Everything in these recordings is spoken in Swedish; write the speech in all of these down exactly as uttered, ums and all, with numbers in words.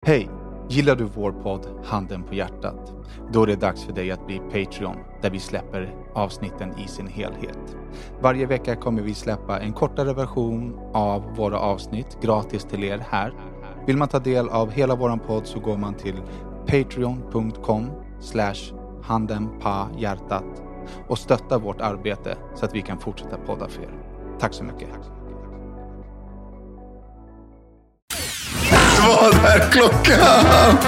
Hej! Gillar du vår podd Handen på hjärtat? Då är det dags för dig att bli Patreon, där vi släpper avsnitten i sin helhet. Varje vecka kommer vi släppa en kortare version av våra avsnitt gratis till er här. Vill man ta del av hela våran podd så går man till patreon.com slash handenpahjärtat och stöttar vårt arbete så att vi kan fortsätta podda för er. Tack så mycket. Vad är klockan?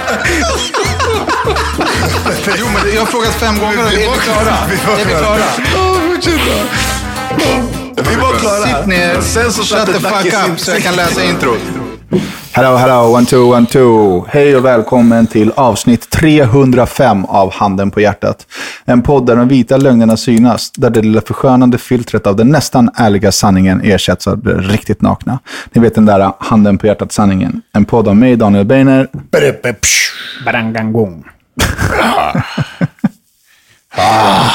Jo, men jag har frågat fem gånger och är vi klara? Är vi klara? Åh, fortsätta. Vi var klara. Sitt ner, sen så shut the fuck up så jag kan läsa introt. Hello, hello, one, two, one, two. Hej och välkommen till avsnitt trehundrafem av Handen på hjärtat. En podd där de vita lögnerna synas, där det lilla förskönande filtret av den nästan ärliga sanningen ersätts av det riktigt nakna. Ni vet den där Handen på hjärtat-sanningen. En podd av mig, Daniel Beiner. Barangangong. Ah.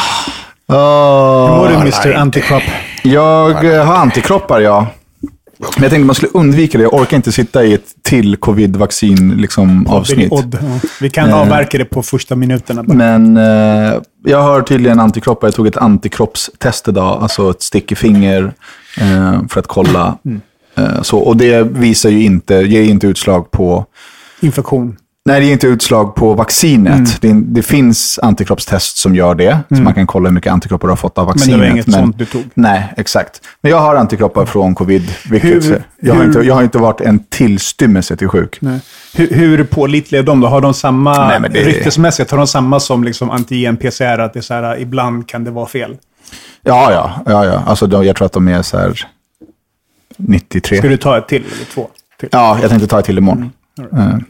Hur mår du, mister Antikropp? Jag eh, har antikroppar, ja. Men jag tänkte man skulle undvika det. Jag orkar inte sitta i ett till covid-vaccin liksom, avsnitt. Odd, ja. Vi kan eh, avverka det på första minuterna. Bara. Men eh, jag har tydligen antikroppar. Jag tog ett antikroppstest idag. Alltså ett stick i finger eh, för att kolla. Mm. Eh, så, och det visar ju inte, ger inte utslag på... Infektion. Nej, det är inte utslag på vaccinet. Mm. Det, det finns antikroppstest som gör det. Mm. Så man kan kolla hur mycket antikroppar du har fått av vaccinet. Men det var inget men, sånt du tog? Nej, exakt. Men jag har antikroppar från covid. Vilket, hur, jag, har hur, inte, jag har inte varit en tillstymmelse till sjuk. Nej. Hur, hur pålitliga är de då? Har de samma, nej, men det, ryktesmässigt, har de samma som liksom antigen-P C R? Att det är så här, ibland kan det vara fel? Ja, ja. ja, ja. Alltså, de, jag tror att de är så här nittiotre. Ska du ta ett till eller två? Till? Ja, jag tänkte ta ett till imorgon. Mm. Uh.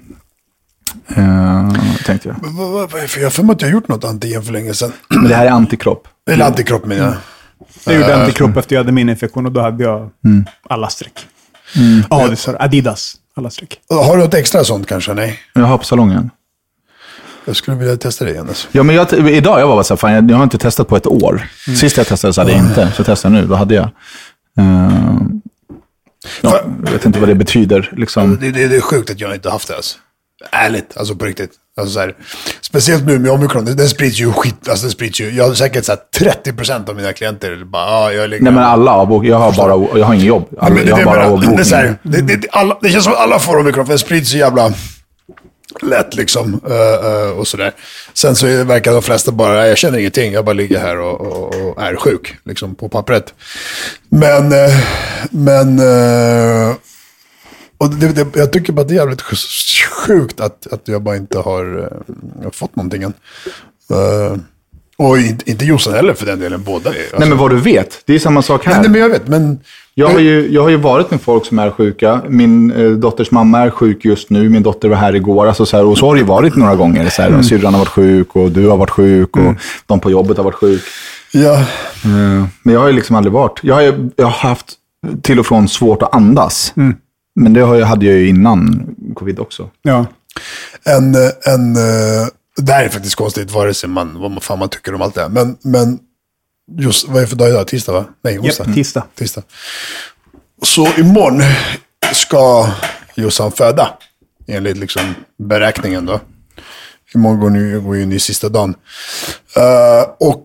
Uh, tänkte jag. För jag för mig att jag har gjort något antigen för länge sedan. Men det här är antikropp. Eller antikropp menar jag. Jag gjorde uh, antikropp efter jag hade min infektion och då hade jag mm. alla streck. Mm. Ja, det sa Adidas. Alla streck. Har du något extra sånt kanske? Nej. Jag har på salongen. Jag skulle vilja testa det igen. Alltså. Ja, men jag, idag jag var bara så här, fan, jag, jag har inte testat på ett år. Mm. Sist jag testade så hade jag inte. Så jag testar nu, då hade jag. Uh, ja, jag vet inte vad det betyder. Liksom. Det, det, det är sjukt att jag inte haft det alltså. Ärligt, alltså på riktigt. Alltså så här, speciellt nu med omikron, det, det sprids ju skit, alltså det sprids ju, jag har säkert så här trettio procent av mina klienter bara, ah, jag ligger... Nej men alla avbok, jag har bara, jag har ingen jobb. Alla, men det, jag har det, bara avbokning. Det, är så här, det, det, alla, det känns som att alla får omikron, för det sprids så jävla lätt liksom, uh, uh, och sådär. Sen så verkar de flesta bara, jag känner ingenting, jag bara ligger här och, och, och är sjuk, liksom på pappret. Men, uh, men... Uh, Och det, det, jag tycker bara det är jävligt sjukt att, att jag bara inte har uh, fått någonting än. Uh, och inte, inte Jossan heller för den delen, båda är. Alltså. Nej men vad du vet, det är samma sak här. Nej men jag vet, men... Jag har, ju, jag har ju varit med folk som är sjuka. Min eh, dotters mamma är sjuk just nu. Min dotter var här igår. Alltså, så här, och så har det ju varit några gånger. Så här, mm. Syrran har varit sjuk och du har varit sjuk och mm. de på jobbet har varit sjuk. Ja. Uh, men jag har ju liksom aldrig varit. Jag har, ju, jag har haft till och från svårt att andas. Mm. Men det hade jag ju innan covid också. Ja. En, en, det här är faktiskt konstigt, vare sig man, vad fan man tycker om allt det här. Men, men just, vad är det för dag idag? Tisdag va? Nej, onsdag. Yep, tisdag. tisdag. Så imorgon ska Jossan föda. Enligt liksom beräkningen då. Imorgon går ju går in i sista dagen. Uh, och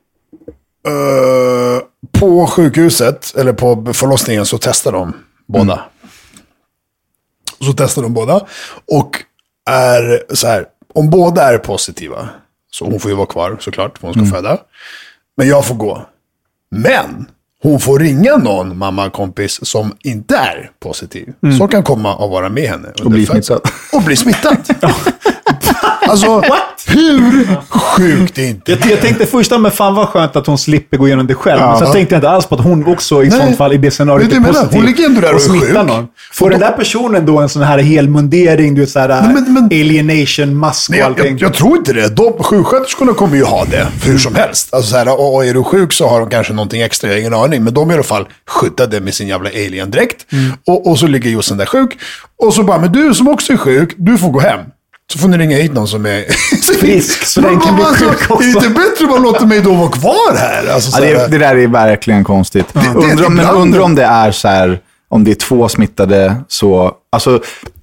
uh, på sjukhuset, eller på förlossningen så testar de båda. Mm. Så testar de båda. Och är så här, om båda är positiva, så hon får ju vara kvar såklart, för hon ska mm. föda. Men jag får gå. Men hon får ringa någon mamma kompis som inte är positiv. Mm. Som kan komma och vara med henne. Och bli smittad. Och bli smittad. Alltså, what? Hur sjukt är inte jag, jag tänkte först, men fan vad skönt att hon slipper gå igenom det själv. Ja. Men så tänkte jag inte alls på att hon också i sånt fall i det scenariot är positiv. Hon ligger ändå där och, och smittar någon. Får den där personen då en sån här helmundering, du vet så här, men, men, alienation, mask och allting? Jag, jag tror inte det. De sjuksköterskorna kommer ju ha det för hur som helst. Alltså så här, och är du sjuk så har de kanske någonting extra, jag har ingen aning. Men de är i alla fall skyddade med sin jävla alien-dräkt. Mm. Och, och så ligger Jossan där sjuk. Och så bara, men du som också är sjuk, du får gå hem. Så får ni ringa hit någon som är frisk, så den kan bli sjuk också. Det är inte bättre att man låter mig då vara kvar här. Alltså, ja, det, det där är verkligen konstigt. Ja. Undrar, men undrar om det är så här, om det är två smittade så... Alltså,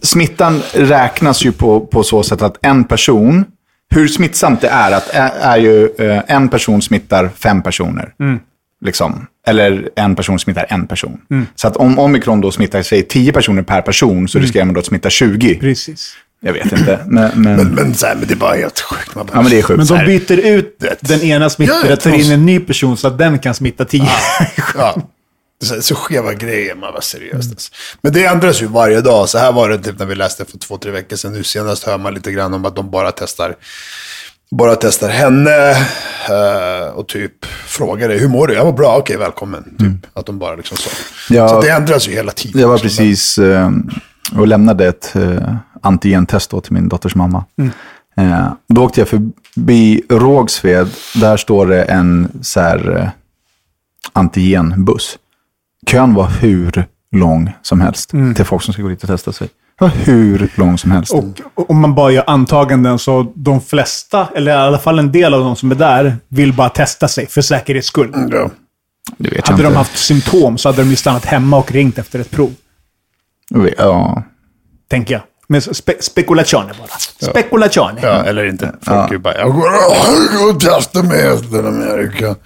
smittan räknas ju på, på så sätt att en person, hur smittsamt det är, att är, är ju en person smittar fem personer. Mm. Liksom. Eller en person smittar en person. Mm. Så att om omikron då smittar sig tio personer per person så mm. riskerar man då att smitta tjugo. Precis. Jag vet inte. Men, men... men, men, så här, men det är bara helt sjukt. Man bara... Ja, men det är sjukt. Men de byter ut det. Den ena smittade och tar in en ny person så att den kan smitta tio. Ja. Ja. Så, så skeva grejer, man var seriöst. Mm. Men det ändras ju varje dag. Så här var det typ när vi läste för två, tre veckor sedan. Nu senast hör man lite grann om att de bara testar bara testar henne uh, och typ frågar dig, hur mår du? Jag var bra, okej, välkommen. Typ. Mm. Att de bara liksom så. Ja, så det ändras ju hela tiden. Jag var precis uh, och lämnade ett uh, antigentest då till min dotters mamma. Mm. Uh, då åkte jag förbi Rågsved. Där står det en så här uh, antigenbuss. Kön var hur lång som helst mm. till folk som ska gå dit och testa sig. Det var hur lång som helst. Och, och om man bara gör antaganden så de flesta, eller i alla fall en del av de som är där, vill bara testa sig för säkerhets skull. Mm, ja. Det vet hade jag de inte. haft symptom så hade de ju stannat hemma och ringt efter ett prov. Ja. Tänker jag. Men spe- spekulationer bara. Ja. Spekulationer. Ja, eller inte. Folk ja. är bara, jag går och testar med den Amerika.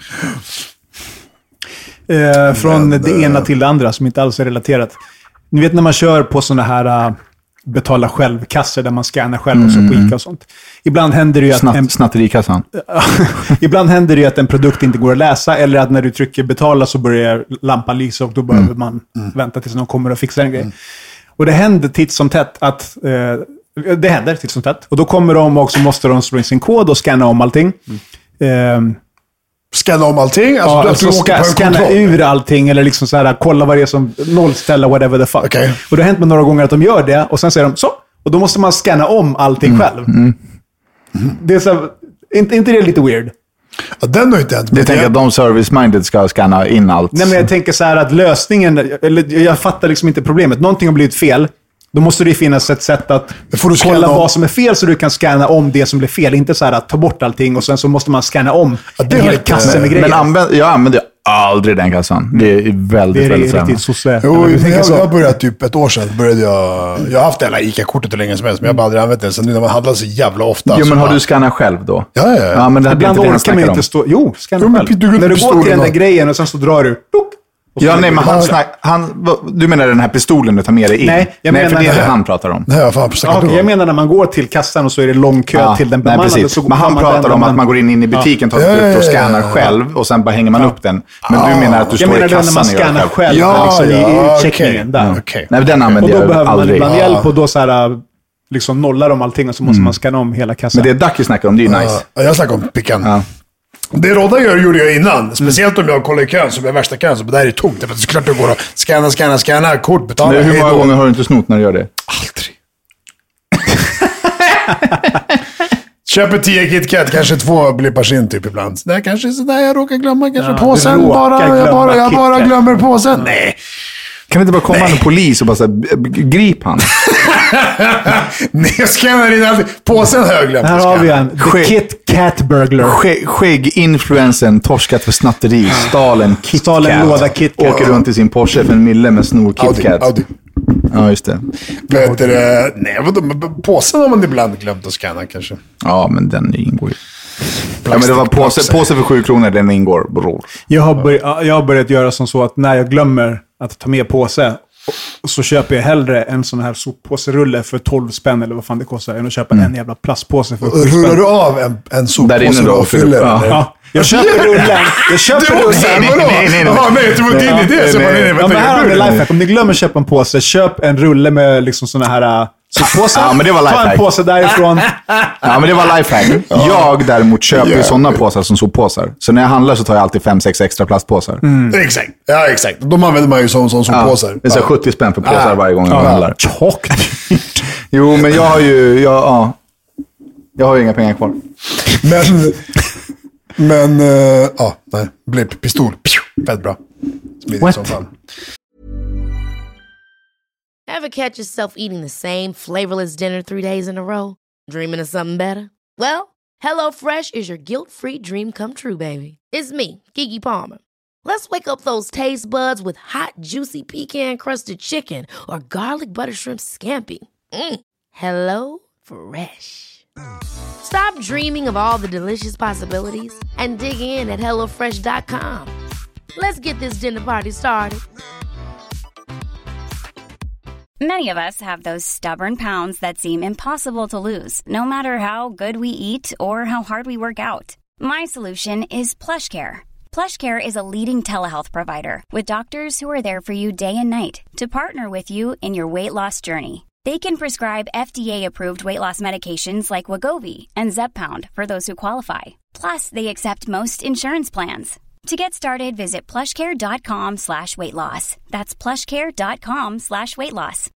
Eh, från Men, det ena till det andra som inte alls är relaterat. Ni vet när man kör på såna här uh, betala själv-kassor där man scannar själv och så på Ica och sånt. Ibland händer det ju att... Snatt, en, snatterikassan. ibland händer det ju att en produkt inte går att läsa eller att när du trycker betala så börjar lampan lysa och då behöver mm. man mm. vänta tills någon kommer och fixar en grej. Mm. Och det händer titt som tätt att... Eh, det händer titt som tätt. Och då kommer de och så måste de slå in sin kod och scanna om allting. Mm. Eh, Scanna om allting? Alltså, ja, alltså ska, scanna ur allting eller liksom så här, kolla vad det är som nollställa, whatever the fuck. Okay. Och det har hänt med några gånger att de gör det och sen säger de så. Och då måste man scanna om allting mm. själv. Mm. Mm. Det är så här, inte, inte det är lite weird? Ja, den har inte hänt. Jag tänker att de service-minded ska scanna in allt. Nej, men jag tänker så här att lösningen, eller jag fattar liksom inte problemet. Någonting har blivit fel. Då måste det finnas ett sätt att kolla vad som är fel så du kan scanna om det som blir fel. Inte så här att ta bort allting och sen så måste man scanna om ja, en hel kasse med grejer. Men använd, jag använder aldrig den kassan. Det är väldigt, det är väldigt riktigt sosse. Jo, jag, jag, jag började typ ett år sedan. Började jag, jag har haft det hela Ica-kortet hur länge som helst, men jag har bara aldrig använt det. Så nu när man handlar så jävla ofta. Jo, men har bara... du skannat själv då? Ja, ja, ja. ja men det ibland inte orkar man inte stå... Jo, scanna jo, själv. Du, när du går till den där grejen och sen så drar du... Tuk, ja, nej, men han, snack, han... Du menar den här pistolen du tar med dig in? Nej, jag nej menar... för det är det han pratar om. Nej, fan, ja, okay, jag menar när man går till kassan och så är det lång kö ja, till den bemannade. Nej, precis. Men han pratar om att man går in, in i butiken, tar ja. upp och scannar själv och sen bara hänger man ja. upp den. Men ja. du menar att du står i kassan och gör när man scannar själv ja, liksom, ja, i utcheckningen okay. där. Okay. Nej, den använder jag aldrig. Och då behöver man ibland ja. hjälp och då så här... liksom nollar de allting och så måste mm. man scanna om hela kassan. Men det är Ducky snackar om, det är ju nice. Ja, jag snackar om pickan. Ja. Det Rodda gör gjorde jag innan. Speciellt om jag kollar i kön som är värsta kön. Så det här är tomt. Det är såklart det går att scanna, scanna, scanna, kort, betala. Men hur många gånger har du inte snott när du gör det? Aldrig. Köper tio KitKat, kanske två blippar in typ ibland. Det kanske är sådär jag råkar glömma. Kanske ja, påsen. Bara, jag bara, jag bara glömmer påsen. Nej. Kan det inte bara komma en polis och bara säga, grip han? Nej, jag scannar in alltid. Påsen har jag glömt. Här har vi en. The Kit Kat Burglar. Skägg-influensen, torskat för snatteri, stalen KitKat. Stalen låda KitKat. Åker runt i sin Porsche för en mille med snor KitKat. Audi, Audi. Ja, just det. Vet du, nej, vadå? Påsen har man ibland glömt att scanna kanske. Ja, men den ingår ju. Ja, men det var påse, påse för sju kronor, den ingår, bror. Jag har, börjat, jag har börjat göra som så att när jag glömmer att ta med påse så köper jag hellre en sån här soppåserulle för tolv spänn eller vad fan det kostar än att köpa mm. en jävla plastpåse för sju spänn. Rullar du av en, en soppåse då och fyller? Ja. Ja. Jag köper rullen. Jag köper rullen. Nej, nej, nej. Ja, nej, det var din idé. Så nej, nej, nej. Ja, men här har vi lifehack. Om ni glömmer köpa en påse, köp en rulle med liksom såna här soppåsar. Ja, men det var lifehack. Ta en påse därifrån. Ja, men det var lifehack. Jag däremot köper ju sådana påsar som soppåsar. Så när jag handlar så tar jag alltid fem sex extra plastpåsar. Mm. Exakt. Ja, exakt. De använder man ju som, som soppåsar. Ja, det är så sjuttio spänn för påsar varje gång jag ja. handlar. Tjockt. Jo, men jag har ju... Jag, ja, jag har ju inga pengar kvar. Men... Men, uh, ja, nej. Blipp, pistol. Fett bra. Smidigt som fan. Ever catch yourself eating the same flavorless dinner three days in a row? Dreaming of something better? Well, HelloFresh is your guilt-free dream come true, baby. It's me, Keke Palmer. Let's wake up those taste buds with hot, juicy pecan-crusted chicken or garlic butter shrimp scampi. Mm. Hello Fresh. Stop dreaming of all the delicious possibilities and dig in at hello fresh dot com. Let's get this dinner party started. Many of us have those stubborn pounds that seem impossible to lose, no matter how good we eat or how hard we work out. My solution is PlushCare. PlushCare is a leading telehealth provider with doctors who are there for you day and night to partner with you in your weight loss journey. They can prescribe F D A-approved weight loss medications like Wegovy and Zepbound for those who qualify. Plus, they accept most insurance plans. To get started, visit plushcare.com slash weight loss. That's plushcare.com slash weight loss.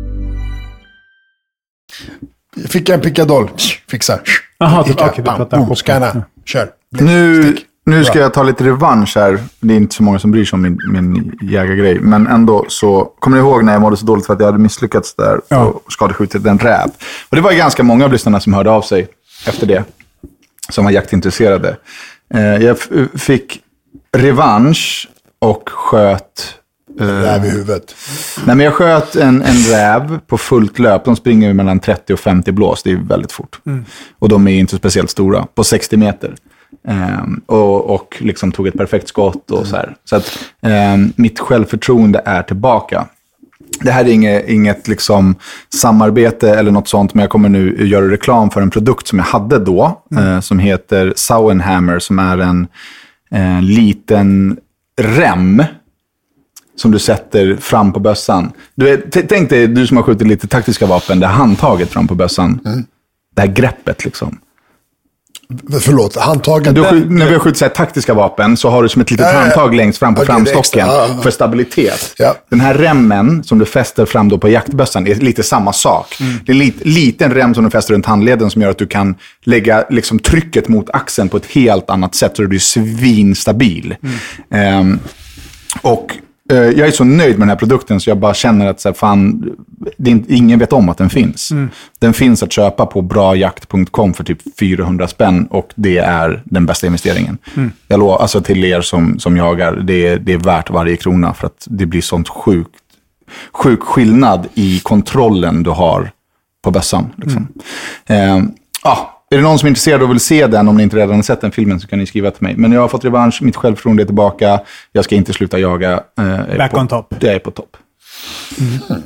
Fick jag en pickadoll. Fixa. Jaha, okej. Okay, Bam, scanna. Kör. Blick, nu, stick. nu ska jag ta lite revansch här. Det är inte så många som bryr sig om min, min jägargrej. Men ändå så... Kommer ni ihåg när jag mådde så dåligt för att jag hade misslyckats där ja. och skadeskjutit en räv? Och det var ganska många av lyssnarna som hörde av sig efter det. Som var jaktintresserade. Eh, jag f- fick... revansch och sköt... Uh, räv i huvudet. Nej, men jag sköt en, en räv på fullt löp. De springer mellan trettio och femtio blås. Det är väldigt fort. Mm. Och de är inte speciellt stora. På sextio meter. Um, och, och liksom tog ett perfekt skott och mm. så här. Så att um, mitt självförtroende är tillbaka. Det här är inget, inget liksom samarbete eller något sånt, men jag kommer nu göra reklam för en produkt som jag hade då. Mm. Uh, som heter Sauenhammer, som är en En liten rem som du sätter fram på bössan. Du vet, t- tänk dig, du som har skjutit lite taktiska vapen, det handtaget fram på bössan. Mm. Det här greppet liksom. Förlåt, handtaget... Du, den, när vi har skjutit så här taktiska vapen så har du som ett litet äh, handtag längst fram på okay, framstocken uh, för stabilitet. Ja. Den här remmen som du fäster fram då på jaktbössan är lite samma sak. Mm. Det är en lit, liten rem som du fäster runt handleden som gör att du kan lägga liksom, trycket mot axeln på ett helt annat sätt så att du är svinstabil. Mm. Um, och jag är så nöjd med den här produkten så jag bara känner att så här, fan, det är inte, ingen vet om att den finns. Mm. Den finns att köpa på brajakt punkt com för typ fyrahundra spänn och det är den bästa investeringen. Mm. Jag lovar, alltså till er som, som jagar, det är, det är värt varje krona för att det blir sånt sjukt sjuk skillnad i kontrollen du har på bössan. Liksom. Mm. Eh, ja. Är det någon som är intresserad och vill se den, om ni inte redan har sett den filmen så kan ni skriva till mig. Men jag har fått revansch, mitt självförtroende är tillbaka. Jag ska inte sluta jaga. Eh, Back på, on top. Jag är på topp. Mm.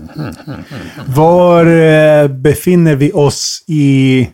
Var eh, befinner vi oss i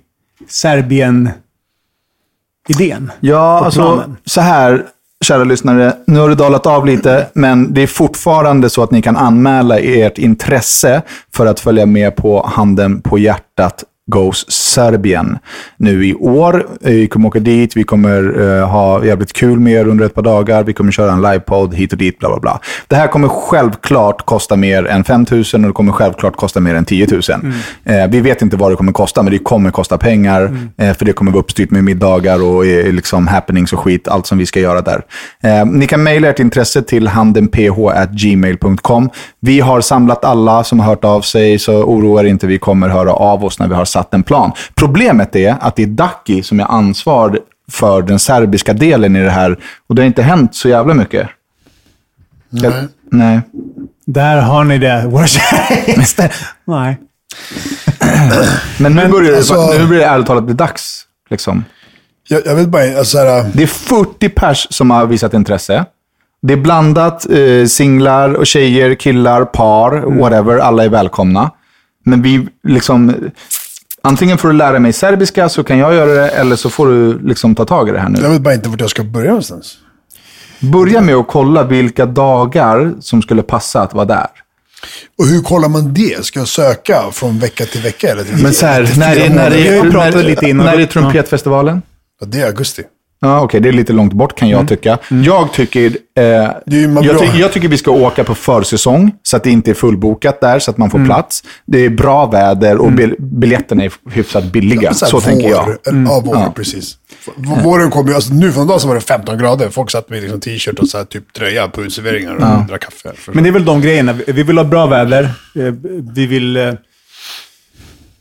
Serbien-idén? Ja, alltså så här, kära lyssnare. Nu har det dalat av lite, men det är fortfarande så att ni kan anmäla ert intresse för att följa med på Handen på hjärtat Goes Serbien nu i år. Vi kommer åka dit, vi kommer uh, ha jävligt kul med er under ett par dagar, vi kommer köra en livepodd hit och dit, bla bla bla. Det här kommer självklart kosta mer än fem tusen och det kommer självklart kosta mer än tio tusen. Mm. Uh, vi vet inte vad det kommer kosta, men det kommer kosta pengar, mm. uh, för det kommer vara uppstyrt med middagar och uh, liksom happenings och skit, allt som vi ska göra där. Uh, ni kan mejla ert intresse till handenph at gmail punkt com. Vi har samlat alla som har hört av sig, så oroa er inte, vi kommer höra av oss när vi har satt en plan. Problemet är att det är Daki som är ansvar för den serbiska delen i det här och det har inte hänt så jävla mycket. Nej. Jag, nej. Där har ni det. Nej. Men nu börjar det, alltså, nu blir det ärligt talat bli dags. Liksom. Jag, jag vill bara... Alltså, här, det är fyrtio pers som har visat intresse. Det är blandat eh, singlar och tjejer, killar, par, mm. whatever. Alla är välkomna. Men vi liksom... Antingen får du lära mig serbiska så kan jag göra det, eller så får du liksom ta tag i det här nu. Jag vet bara inte vart jag ska börja någonstans. Börja med att kolla vilka dagar som skulle passa att vara där. Och hur kollar man det? Ska jag söka från vecka till vecka? Eller till Men så här, när, när, när, när, när är trumpetfestivalen? Ja, det är augusti. Ja, okej, okay, det är lite långt bort kan jag mm. tycka. Mm. Jag tycker eh, jag, ty- jag tycker vi ska åka på försäsong så att det inte är fullbokat där, så att man får mm. plats. Det är bra väder och mm. biljetterna är hyfsat billiga. Ja, så så vår, tänker jag. Mm. Ja, vår, ja. Precis. Våren kommer ju, alltså, nu från dag så var det femton grader. Folk satt med liksom t-shirt och så här, typ tröja på utserveringar och ja. drack kaffe. Men det är väl de grejerna. Vi vill ha bra väder. Vi vill...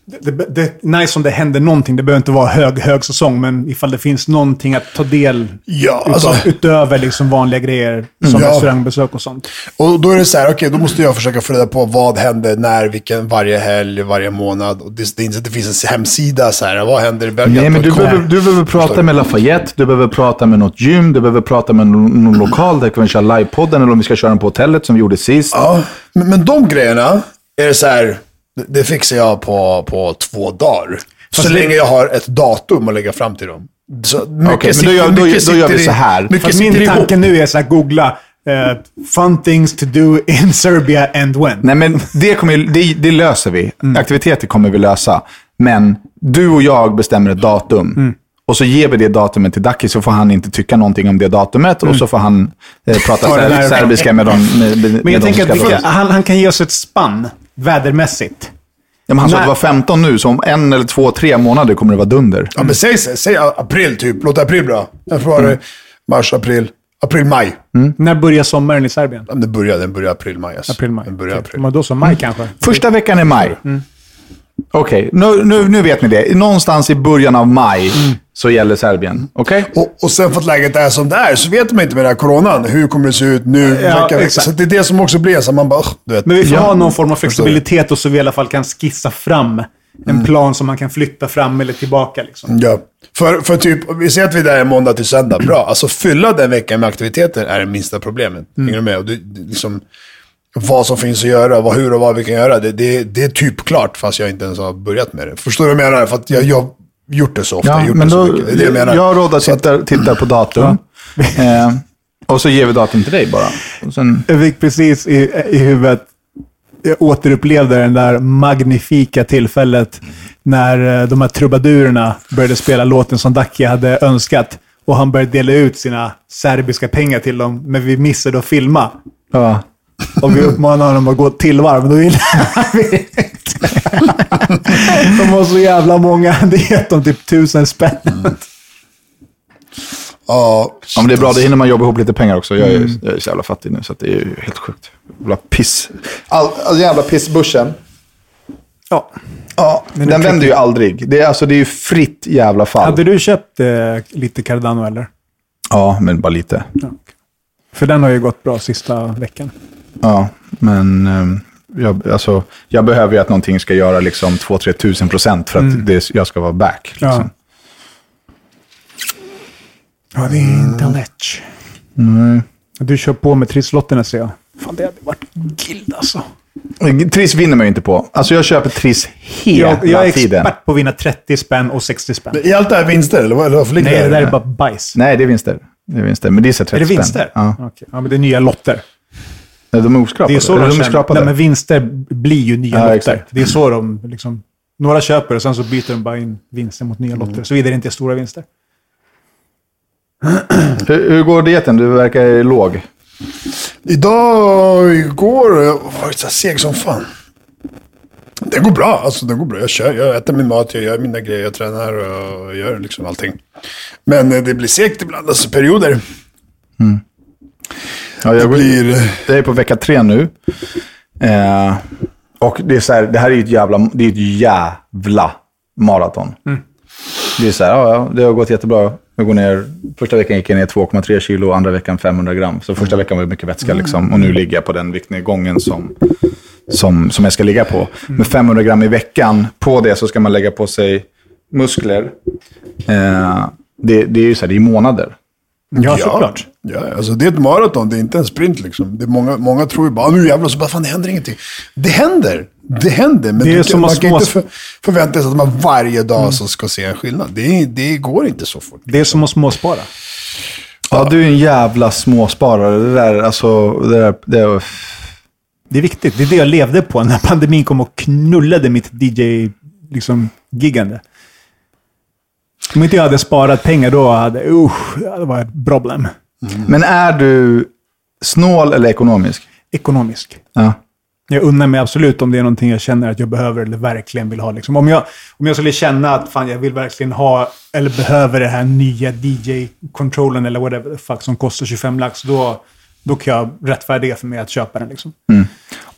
Det, det, det är nice om det händer någonting. Det behöver inte vara hög, hög säsong, men ifall det finns någonting att ta del Ja, utav, alltså, utöver liksom vanliga grejer som ja. restaurangbesök och sånt. Och då är det så här, okej, okay, då måste jag försöka få reda på vad händer, när, vilken, varje helg, varje månad. Och det, det är inte att det finns en hemsida så här, vad händer i Belgien? Nej, men du behöver, du behöver prata med Lafayette, du behöver prata med något gym, du behöver prata med någon, någon lokal där kan vi köra livepodden eller om vi ska köra den på hotellet som vi gjorde sist. Ja, men, men de grejerna är det så här, det, det fixar jag på, på två dagar. Så Fast länge det... jag har ett datum att lägga fram till dem. Så mycket Okej, men sitter, då gör, då, mycket då gör vi sitter så här. I, mycket Fast sitter min ihop. tanke nu är så här, googla uh, fun things to do in Serbia and when. Nej, men det, kommer, det, det löser vi. Mm. Aktiviteter kommer vi lösa. Men du och jag bestämmer ett datum. Mm. Och så ger vi det datumet till Daki, så får han inte tycka någonting om det datumet. Mm. Och så får han eh, prata ser- serbiska med dem. Med, med men jag de tänker att ska vi, han, han kan ge oss ett spann, vädermässigt. Ja, men han sa Nej. att det var femton nu, så om en eller två, tre månader kommer det vara dunder. Ja, men säg, säg april typ. Låt april bra. Jag får mm. mars, april, april, maj. Mm. När börjar sommaren i Serbien? Ja, den börjar, den börjar april, maj. Alltså. April, maj. Den börjar april. Men då så maj kanske? Första veckan i maj. Mm. Okej, okay. nu, nu, nu vet ni det. Någonstans i början av maj mm. så gäller Serbien. Okej? Okay? Och, och sen för att läget är som det är så vet man inte med den här coronan. Hur kommer det se ut nu? Ja, vecka, vecka. Så det är det som också blir så man bara, du vet. Men vi får ja. ha någon form av flexibilitet och så vi i alla fall kan skissa fram en mm. plan som man kan flytta fram eller tillbaka. Liksom. Ja, för, för typ, vi ser att vi är där måndag till söndag. Bra, alltså fylla den veckan med aktiviteter är det minsta problemet. Mm. Hänger du med? Och det, det, liksom, vad som finns att göra, vad, hur och vad vi kan göra. Det, det, det är typ klart fast jag inte ens har börjat med det. Förstår du vad jag menar? För att jag har gjort det så ofta. Ja, gjort men det så då, mycket. Det är det jag menar. Jag rådar tittar, tittar på datum. eh, och så ger vi datum till dig bara. Och sen... Jag fick precis i, i huvudet, jag återupplevde den där magnifika tillfället när de här trubadurerna började spela låten som Daki hade önskat. Och han började dela ut sina serbiska pengar till dem, men vi missade att filma. Ja. Och vi uppmanade honom att gå till varv, men då ville vi inte. De var så jävla många, det gett dem typ tusen spänn. Mm. Ja, ja, men det är bra, det hinner man jobba ihop lite pengar också. Jag är, mm. jag är så jävla fattig nu, så att det är ju helt sjukt. Jävla piss. All, all jävla pissbörsen. Ja. Ja, den vänder ju aldrig. Det är, alltså, det är ju fritt jävla fall. Hade du köpt eh, lite Cardano eller? Ja, men bara lite. Ja, okay. För den har ju gått bra sista veckan. Ja, men um, jag, alltså, jag behöver ju att någonting ska göra liksom två till tre tusen procent för att mm. det, jag ska vara back. Liksom. Ja. Ja, det är inte lätt. Mm. Du kör på med trisslotterna, ser jag. Fan, det hade varit gild alltså. Triss vinner man ju inte på. Alltså jag köper Triss hela jag, jag är tiden. expert på att vinna trettio spänn och sextio spänn. Är allt det här vinster? Eller vad, eller vad Nej, det där är bara bajs. Nej, det är vinster. Det är vinster. Men det är så trettio spänn. Är det vinster? Ja. Okay. Ja, men det är nya lotter. Nej, de är oskrapade. Det är så de, de är skrapade. Nej, men vinster blir ju nya ja, lotter. Exakt. Det är så de liksom... Några köper och sen så byter de bara in vinster mot nya lotter. Mm. Så vidare det inte är stora vinster. hur, hur går dieten? Du verkar låg. Idag, igår, jag var så seg som fan. Det går bra, alltså det går bra. Jag kör, jag äter min mat, jag gör mina grejer, jag tränar och gör liksom allting. Men det blir segt ibland, alltså perioder. Mm. Ja, jag det blir... Det är på vecka tre nu. Eh, och det är så här, det här är ju ett jävla, det är ett jävla maraton. Mm. Det är så här, ja, ja, det har gått jättebra. Jag går ner, första veckan gick jag ner två komma tre kilo, andra veckan femhundra gram. Så första veckan var det mycket vätska liksom. Och nu ligger jag på den viktnedgången som, som, som jag ska ligga på. Med femhundra gram i veckan, på det så ska man lägga på sig muskler. Eh, det, det är ju så här, det är månader. Ja, såklart. Ja, alltså det är ett maraton, det är inte en sprint liksom. Det är många, många tror ju bara, nu jävlar, så bara, fan det händer ingenting. Det händer, det händer. Men det är du, som man små... kan inte för, förvänta sig att man varje dag mm. så ska se en skillnad. Det, det går inte så fort. Det är som att småspara. Ja, du är en jävla småsparare. Det där, alltså, det där, det är... Det är viktigt. Det är det jag levde på när pandemin kom och knullade mitt D J liksom giggande. Om inte jag hade sparat pengar då hade uh, det var ett problem. Mm. Men är du snål eller ekonomisk? Ekonomisk. Ja. Jag unnar mig absolut om det är någonting jag känner att jag behöver eller verkligen vill ha. Liksom. Om, jag, om jag skulle känna att fan, jag vill verkligen ha eller behöver det här nya D J-controllen eller whatever the fuck som kostar tjugofem lax, då, då kan jag rättfärdiga för mig att köpa den. Liksom. Mm.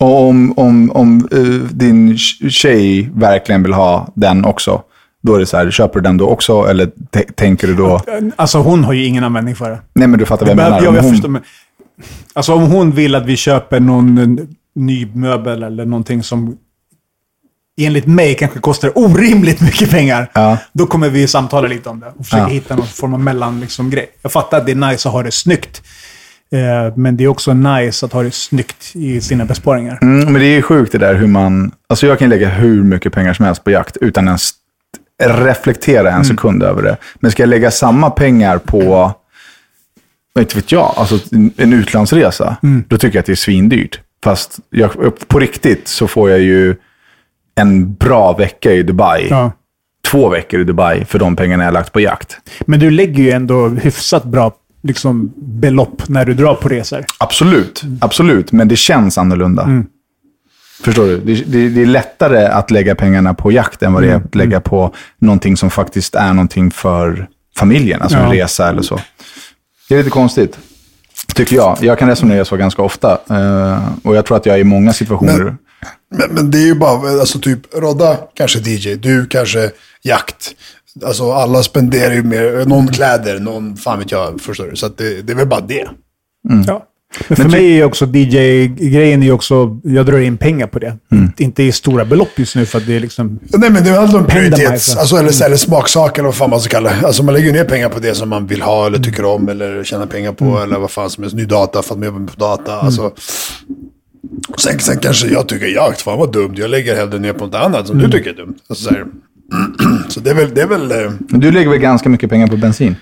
Och om, om, om uh, din tjej verkligen vill ha den också, då är det så här, köper du den då också? Eller t- tänker du då... Alltså hon har ju ingen användning för det. Nej, men du fattar vad jag menar. Jag, jag hon... förstår, men... Alltså om hon vill att vi köper någon ny möbel eller någonting som enligt mig kanske kostar orimligt mycket pengar, ja. Då kommer vi samtala lite om det och försöka ja. hitta någon form av mellan liksom, grej. Jag fattar att det är nice att ha det snyggt. Eh, men det är också nice att ha det snyggt i sina besparingar. Mm, men det är sjukt det där hur man... Alltså jag kan lägga hur mycket pengar som helst på jakt utan ens reflektera en mm. sekund över det. Men ska jag lägga samma pengar på... Inte vet jag, alltså en utlandsresa, mm. då tycker jag att det är svindyrt. Fast jag, på riktigt så får jag ju en bra vecka i Dubai. Ja. Två veckor i Dubai för de pengarna jag lagt på jakt. Men du lägger ju ändå hyfsat bra liksom, belopp när du drar på resor. Absolut, mm. absolut. Men det känns annorlunda. Mm. Förstår du? Det, det, det är lättare att lägga pengarna på jakt än vad det är att lägga på någonting som faktiskt är någonting för familjen. Alltså ja. En resa eller så. Det är lite konstigt, tycker jag. Jag kan resonera så ganska ofta. Uh, och jag tror att jag är i många situationer... Men, men, men det är ju bara, alltså typ, Rodda kanske D J, du kanske jakt. Alltså alla spenderar ju mer, någon kläder, någon, fan vet jag, förstår du. Så att det, det är väl bara det. Mm. Ja. Men för men mig är också D J-grejen är också, jag drar in pengar på det. Mm. Inte i stora belopp just nu för att det är liksom... Nej, men det är alltid en prioritet. Alltså, eller, eller smaksak eller vad fan man ska kalla det. Alltså man lägger ner pengar på det som man vill ha eller tycker om eller tjänar pengar på mm. eller vad fan som är ny data för att man jobbar på data. Mm. Alltså, sen, sen kanske jag tycker jakt, fan vad dumt. Jag lägger hellre ner på något annat som mm. du tycker är dumt. Alltså, så, här. Så det är väl... Det är väl eh... Du lägger väl ganska mycket pengar på bensin?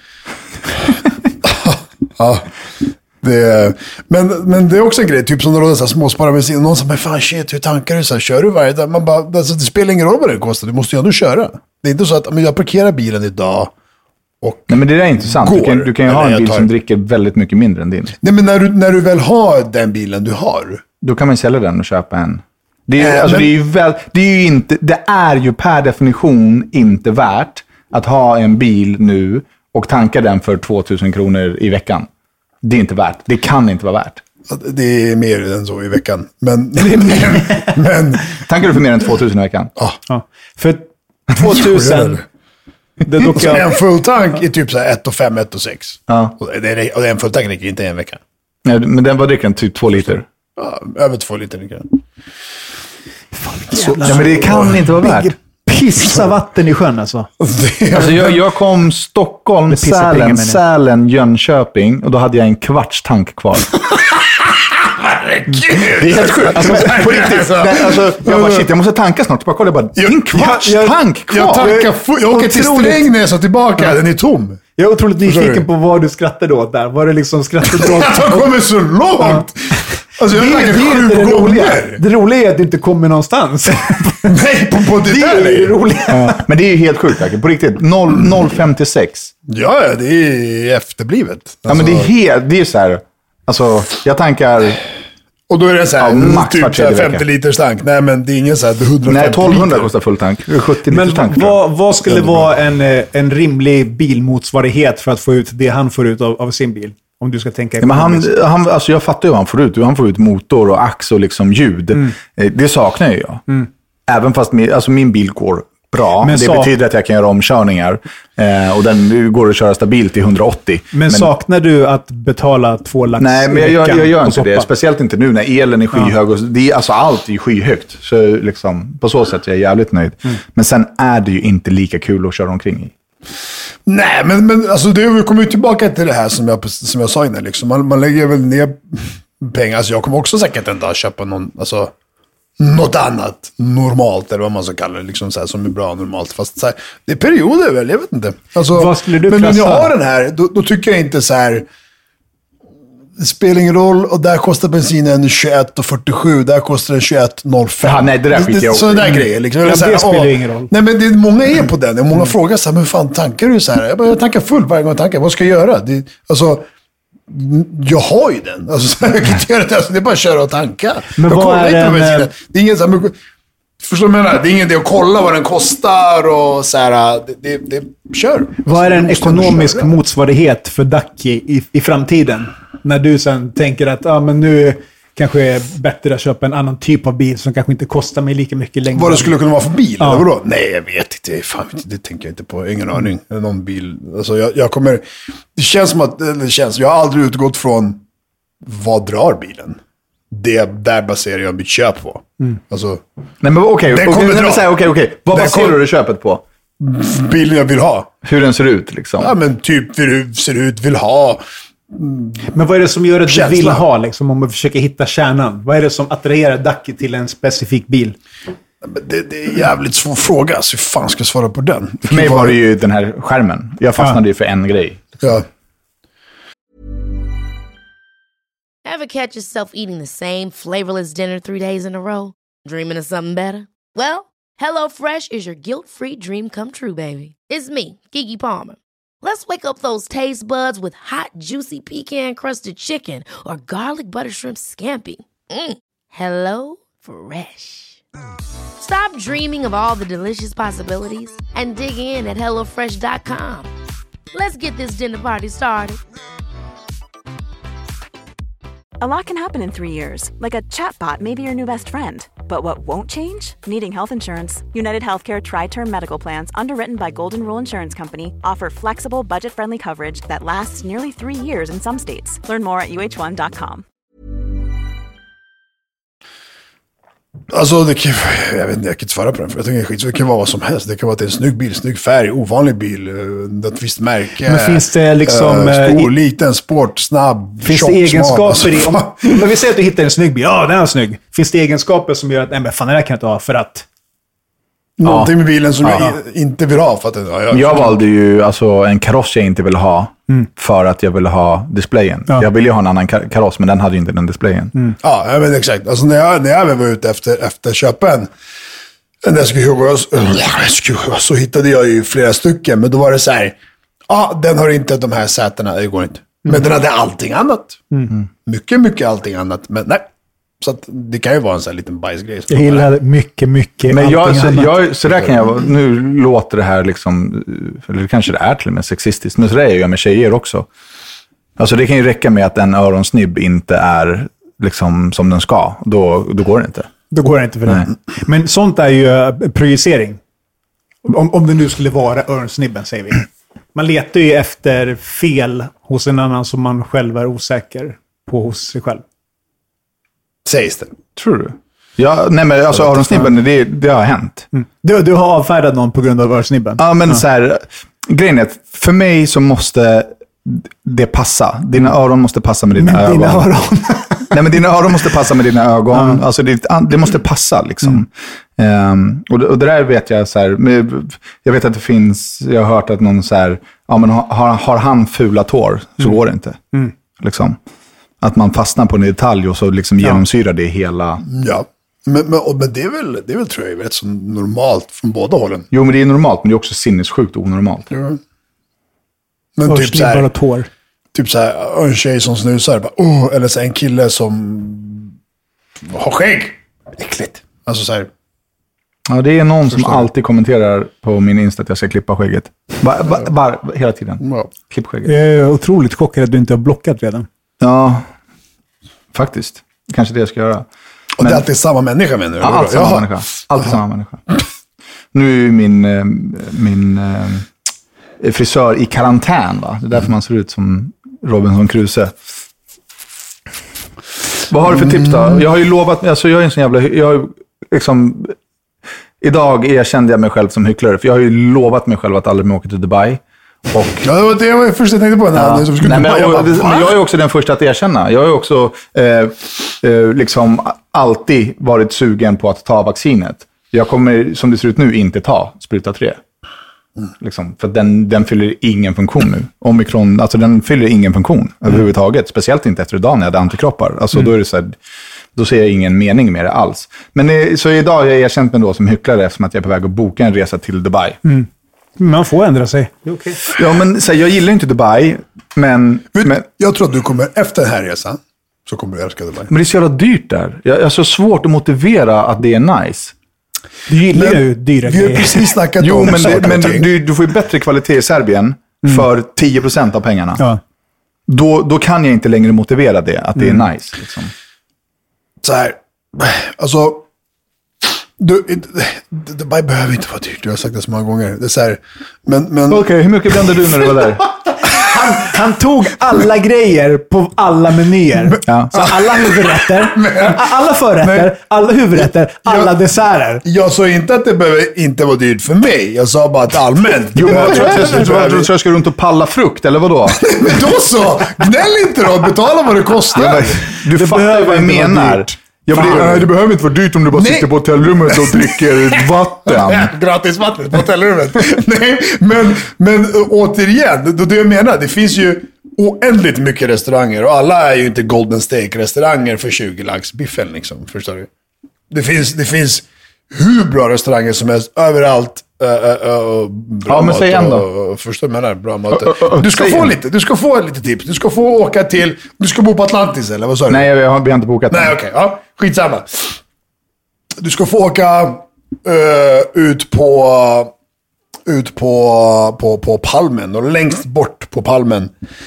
Ja. Det, men, men det är också en grej, typ som det råder så här småsparare med sin, någon som är fan shit, hur tankar du så här, kör du varje dag? Man bara, alltså, det spelar ingen roll vad det kostar, du måste ju ändå köra. Det är inte så att men jag parkerar bilen idag och nej, men det där är inte sant. Du kan, du kan ju ha en bil tar... som dricker väldigt mycket mindre än din. Nej, men när du, när du väl har den bilen du har, då kan man sälja den och köpa en. Det är, äh, alltså, men... det är ju väl, det är ju inte, det är ju per definition inte värt att ha en bil nu och tanka den för tvåtusen kronor i veckan. Det är inte värt. Det kan inte vara värt. Det är mer än så i veckan. Men... men tankar du för mer än tvåtusen i veckan? Ja. ja. För tvåtusen... det dock jag... En full tank är typ så här ett och fem, ett och sex. Ja. Och, det är, och en full tank räcker inte en vecka. Ja, men den var dricker den typ två liter? Ja, över två liter dricker den. Så, ja, men det kan inte vara värt. Pissa vatten i sjön alltså. Alltså jag, jag kom Stockholm, Sälen, Sälen, Jönköping och då hade jag en kvarts tank kvar. Det är helt sjukt. Alltså, på riktigt. Alltså, jag bara shit, jag måste tanka snart. Bara kolla, bara, en kvarts jag, tank kvar. Jag, tankar, jag åker till Strängnäs och tillbaka, ja. Den är tom. Jag är otroligt nyfiken på vad du skrattade åt där. Var det liksom skrattade åt? Jag kommer så långt. Alltså jag det, det, det, det, roliga. Det roliga är att det inte kommer någonstans. Nej, på, på det, det där är det roliga. Ja. Men det är ju helt sjukt, på riktigt. noll femtiosex. Ja, det är efterblivet. Alltså... Ja, men det är helt, det är så här, alltså, jag tankar... Och då är det så här, ja, typ så här femtio liters tank. Nej, men det är ingen så här hundra nej, tolvhundra liter. Kostar full tank. sjuttio liters tank. Men vad, vad skulle vara en, en rimlig bilmotsvarighet för att få ut det han får ut av, av sin bil? Om du ska tänka... Ja, men han, han, alltså jag fattar ju vad han får ut. Han får ut motor och ax och liksom ljud. Mm. Det saknar ju jag. Mm. Även fast min, alltså min bil går bra. Men det sak... betyder att jag kan göra omkörningar. Eh, och den går att köra stabilt i hundraåttio. Men, men saknar du att betala två lax? Nej, men jag, jag, jag gör inte det. Speciellt inte nu när elen är skyhög. Ja. Och det är, alltså allt är skyhögt. Så liksom, på så sätt är jag jävligt nöjd. Mm. Men sen är det ju inte lika kul att köra omkring i. Nej, men, men alltså det, vi kommer ju tillbaka till det här som jag, som jag sa innan. Liksom. Man, man lägger väl ner pengar. Alltså jag kommer också säkert en dag köpa någon, alltså, något annat normalt, eller vad man ska kalla det, liksom, så här, som är bra normalt. Fast så här, det är perioder väl, jag vet inte. Alltså, vad skulle du men klassa? när jag har den här, då, då tycker jag inte så här... Det spelar ingen roll, och där kostar bensinen tjugoett fyrtiosju, där kostar den tjugoett noll fem. Ja, nej, det där skiter jag också. Sådana där grejer. Liksom. Ja, det här, spelar åh, ingen roll. Nej, men det, många är på den. Och många mm. frågar så här, men hur fan tankar du så här? Jag, bara, jag tankar fullt varje gång jag tankar. Vad ska jag göra? Det, alltså, jag har ju den. Alltså, så här, jag kan inte göra det. Alltså, det är bara att köra och tanka. Men jag vad är den? Det är ingen så här, men, förstår du vad jag menar? Det är ingen idé att kolla vad den kostar och så här, det, det, det kör. Vad är en ekonomisk motsvarighet för Ducky i, i framtiden? När du sen tänker att ah, men nu kanske är bättre att köpa en annan typ av bil som kanske inte kostar mig lika mycket längre. Vad det skulle kunna vara för bil? Ja. Eller vadå? Nej, jag vet inte. Fan, det tänker jag inte på. Ingen aning. Någon bil. Alltså, jag, jag kommer... Det känns som att... Det känns, jag har aldrig utgått från vad drar bilen. Det där baserar jag mitt köp på. Mm. Alltså... Nej, men okej. Den Okay, kommer okay, dra. okej, okej. Vad Den baserar kom... du köpet på? Bilen jag vill ha. Hur den ser ut, liksom. Ja, men typ hur ser ut, vill ha... Men vad är det som gör att Känsla. du vill ha, liksom, om man försöker hitta kärnan? Vad är det som attraherar Ducky till en specifik bil? Det, det är en jävligt svår fråga, så hur fan ska jag svara på den? För mig var det ju den här skärmen. Jag fastnade ju ja. för en grej. Ja. Ever catch yourself eating the same flavorless dinner three days in a row? Dreaming of something better? Well, HelloFresh is your guilt-free dream come true, baby. It's me, Keke Palmer. Let's wake up those taste buds with hot, juicy pecan-crusted chicken or garlic butter shrimp scampi. Mm. Hello Fresh. Stop dreaming of all the delicious possibilities and dig in at hello fresh dot com. Let's get this dinner party started. A lot can happen in three years, like a chatbot may be your new best friend. But what won't change? Needing health insurance. United Healthcare Tri-Term Medical Plans, underwritten by Golden Rule Insurance Company, offer flexible, budget-friendly coverage that lasts nearly three years in some states. Learn more at u h one dot com. Alltså, det kan, jag vet inte, jag kan inte svara på den, för jag tycker det är skit. Så det kan vara vad som helst. Det kan vara att det är en snygg bil, snygg färg, ovanlig bil, ett visst märke. Men finns det liksom... Äh, stor, i, liten, sport, snabb, finns tjock, det egenskaper smal, i... Om, men vi säger att du hittar en snygg bil. Ja, den är snygg. Finns det egenskaper som gör att, nej men fan, det här kan jag inte ha för att... Någonting med bilen som ja. jag inte vill ha. För att, ja, jag, jag valde ju alltså en kaross jag inte ville ha mm. för att jag ville ha displayen. Ja. Jag ville ju ha en annan kar- kaross, men den hade ju inte den displayen. Mm. Ja, jag vet exakt. Alltså när jag, när jag var ute efter, efter köpen en S Q sju så hittade jag ju flera stycken, men då var det så här, ja, den har inte de här sätena, det går inte. Men mm. den hade allting annat. Mm. Mycket, mycket allting annat, men nej. Så att det kan ju vara en sån här liten bajsgrej. Jag gillar mycket, mycket. Men jag, så, jag, så där kan jag, nu låter det här liksom, eller kanske det är till och med sexistiskt, men så där är jag med tjejer också. Alltså det kan ju räcka med att en öronsnibb inte är liksom som den ska. Då, då går det inte. Då går det inte för det. Men sånt är ju projicering. Om, om det nu skulle vara öronsnibben, säger vi. Man letar ju efter fel hos en annan som man själv är osäker på hos sig själv. Sägs det. Tror du? Ja, nej men alltså öronsnibben, det, det har hänt. Mm. Du, du har avfärdat någon på grund av öronsnibben? Ja, men ja. så här, grejen är att för mig så måste det passa. Dina öron måste passa med dina men ögon. Dina öron. Nej, men dina öron måste passa med dina ögon. Mm. Alltså det, det måste passa liksom. Mm. Um, och, det, och det där vet jag så här, med, jag vet att det finns, jag har hört att någon så här, ja men har, har han fula tår så mm. går det inte. Mm. Liksom. Att man fastnar på en detalj och så liksom genomsyrar det hela. Ja, men, men, men det är väl, det är väl tror jag rätt så normalt från båda hållen. Jo, men det är normalt, men det är också sinnessjukt onormalt. Ja. Men typ så här, tår. Typ så här, en tjej som snusar, bara, oh, eller så här, en kille som har skägg. Äckligt. Alltså så här. Ja, det är någon som alltid kommenterar på min Insta att jag ska klippa skägget. Bara, bara, bara hela tiden. Ja. Klipp skägget. Jag är otroligt chockad att du inte har blockat redan. Ja, faktiskt. Kanske det jag ska göra. Och men, det är alltid samma människa, menar du? Ja, alltid samma Jaha. människa. Alltid samma människa. Nu är min, min frisör i karantän, va? Det är därför mm. man ser ut som Robinson Crusoe. Vad har du för tips då? Jag har ju lovat, alltså jag är en sån jävla, jag har liksom, idag erkände jag mig själv som hycklare, för jag har ju lovat mig själv att aldrig mer åka till Dubai. Och, ja, det var det jag först jag tänkte på. Ja. Nej, Nej, men, och, men jag är också den första att erkänna. Jag har också eh, eh, liksom alltid varit sugen på att ta vaccinet. Jag kommer, som det ser ut nu, inte ta spruta tre. Mm. Liksom, för den, den fyller ingen funktion nu. Omikron, alltså den fyller ingen funktion mm. överhuvudtaget. Speciellt inte efter idag när jag hade antikroppar. Alltså mm. då är det så här, då ser jag ingen mening med det alls. Men så idag har jag erkänt mig då som hycklare eftersom att jag är på väg att boka en resa till Dubai. Mm. Man får ändra sig. Okay. Ja, men så här, jag gillar inte Dubai, men, Vet, men... Jag tror att du kommer, efter den här resan, så kommer du älska Dubai. Men det är så jävla dyrt där. Jag är så svårt att motivera att det är nice. Du gillar ju dyra grejer. Vi har precis snackat jo, om men, det, men du, du får ju bättre kvalitet i Serbien mm. för tio procent av pengarna. Ja. Då, då kan jag inte längre motivera det, att det mm. är nice. Liksom. så här, alltså, du, det, det, det behöver inte vara dyrt. Jag har sagt det så många gånger. Det är så här, men, men... Okej, okay, hur mycket brände du när du var där? Han, han tog alla grejer på alla menyer. Ja. Så alla huvudrätter, alla förrätter, men, alla huvudrätter, alla jag, desserter. Jag sa inte att det behöver inte vara dyrt för mig. Jag sa bara att allmänt. Jo, men jag tror att jag, jag, jag, jag ska runt och palla frukt, eller vadå? Men då så! Gnäll inte då, betala vad det kostar. Ja, du det fattar vad jag menar. Ja, men det, nej, det behöver inte vara dyrt om du bara nej. sitter på hotellrummet och dricker vatten. Gratis vatten på hotellrummet. Nej, men, men återigen, det, det jag menar, det finns ju oändligt mycket restauranger och alla är ju inte Golden Steak-restauranger för tjugo lax biffen liksom, förstår du? Det finns, det finns hur bra restauranger som helst överallt. Uh, uh, uh, bra ja, men mat säg ändå. Och, och, förstår du menar, bra mat. Uh, uh, uh, du ska få lite, du ska få lite tips. Du ska få åka till, du ska bo på Atlantis eller vad sa du? Nej, jag har, vi har inte bokat. Nej, okej. Okay, ja, skitsamma. Du ska få åka uh, ut på ut på, på, på Palmen och längst bort på Palmen.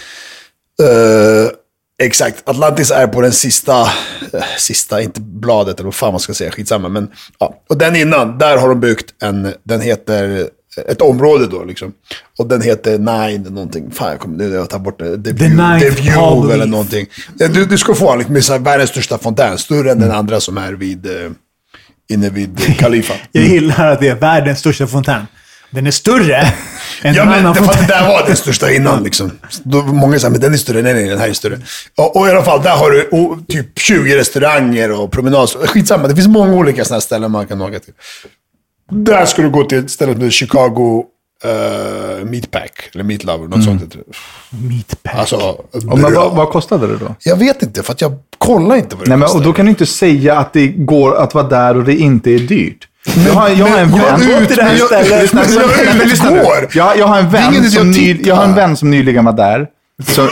Uh, exakt, Atlantis är på den sista, uh, sista, inte bladet eller vad fan man ska säga, skitsamma. Men, ja. Och den innan, där har de byggt en, den heter, ett område då liksom. Och den heter Nine någonting. Fan, jag kommer nu att ta bort det. The View, The View eller någonting. Du, du ska få liksom, med världens största fontän, större än den andra som är vid, uh, inne vid Khalifa. Jag gillar att det är världens största fontän. Den är större än ja, en men annan det, fontän. Det där var den största innan liksom. Då, många säger, men den är större, nej, nej, den här är större. Och, och i alla fall, där har du och, typ tjugo restauranger och promenads. Skitsamma, det finns många olika sådana ställen man kan åka till. Där ska du gå till ett ställe med Chicago uh, Meatpack, eller Meat Lover, något mm. sånt. Meatpack. Alltså, och men vad, vad kostade det då? Jag vet inte, för att jag kollar inte vad det nej, men, kostar. och då kan du inte säga att det går att vara där och det inte är dyrt. Jag har, jag har en vän. Jag, ut, jag, jag, jag, jag, jag har en vän som ny, jag har en vän som nyligen var där. Så,